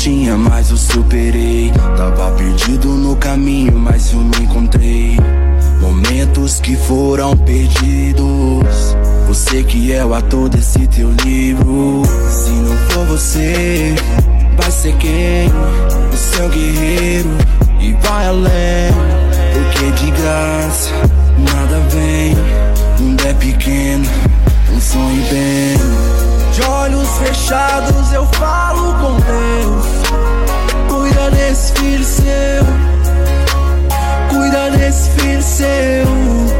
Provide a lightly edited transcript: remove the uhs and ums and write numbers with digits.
tinha, mas eu superei. Tava perdido no caminho, mas eu me encontrei. Momentos que foram perdidos, você que é o ator desse teu livro. Se não for você, vai ser quem? O seu guerreiro. E vai além, porque de graça nada vem. Mundo é pequeno, um sonho bem. De olhos fechados eu falo com Deus. Cuida desse filho seu, cuida desse filho seu.